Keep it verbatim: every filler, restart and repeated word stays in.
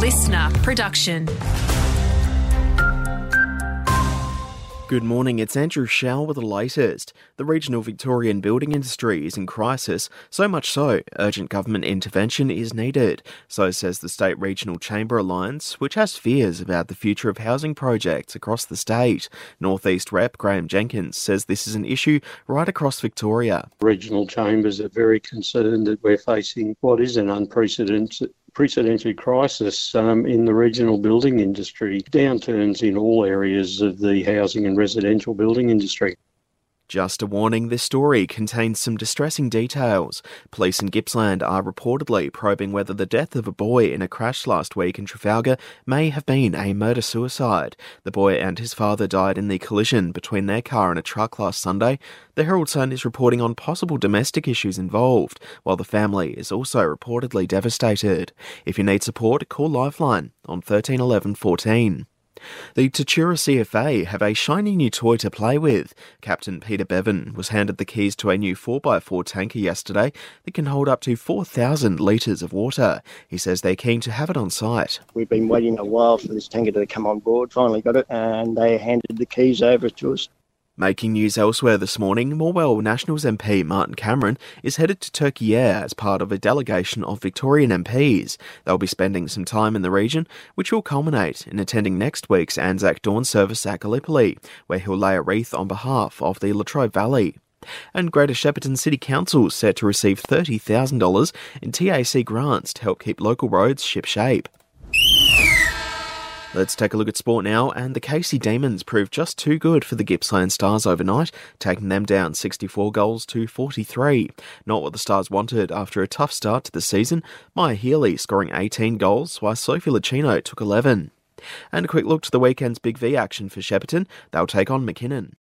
listener production. Good morning, it's Andrew Schell with the latest. The regional Victorian building industry is in crisis, so much so, urgent government intervention is needed. So says the State Regional Chamber Alliance, which has fears about the future of housing projects across the state. North East Rep Graham Jenkins says this is an issue right across Victoria. Regional chambers are very concerned that we're facing what is an unprecedented Precedented crisis um, in the regional building industry, downturns in all areas of the housing and residential building industry. Just a warning, this story contains some distressing details. Police in Gippsland are reportedly probing whether the death of a boy in a crash last week in Trafalgar may have been a murder-suicide. The boy and his father died in the collision between their car and a truck last Sunday. The Herald Sun is reporting on possible domestic issues involved, while the family is also reportedly devastated. If you need support, call Lifeline on thirteen eleven fourteen. The Tatura C F A have a shiny new toy to play with. Captain Peter Bevan was handed the keys to a new four by four tanker yesterday that can hold up to four thousand litres of water. He says they're keen to have it on site. We've been waiting a while for this tanker to come on board, finally got it, and they handed the keys over to us. Making news elsewhere this morning, Morwell Nationals M P Martin Cameron is headed to Turkey Air as part of a delegation of Victorian M Ps. They'll be spending some time in the region, which will culminate in attending next week's Anzac Dawn service at Gallipoli, where he'll lay a wreath on behalf of the Latrobe Valley. And Greater Shepparton City Council is set to receive thirty thousand dollars in T A C grants to help keep local roads ship-shape. Let's take a look at sport now, and the Casey Demons proved just too good for the Gippsland Stars overnight, taking them down sixty-four goals to forty-three. Not what the Stars wanted after a tough start to the season, Maya Healy scoring eighteen goals, while Sophie Lucchino took eleven. And a quick look to the weekend's Big V action for Shepparton, they'll take on McKinnon.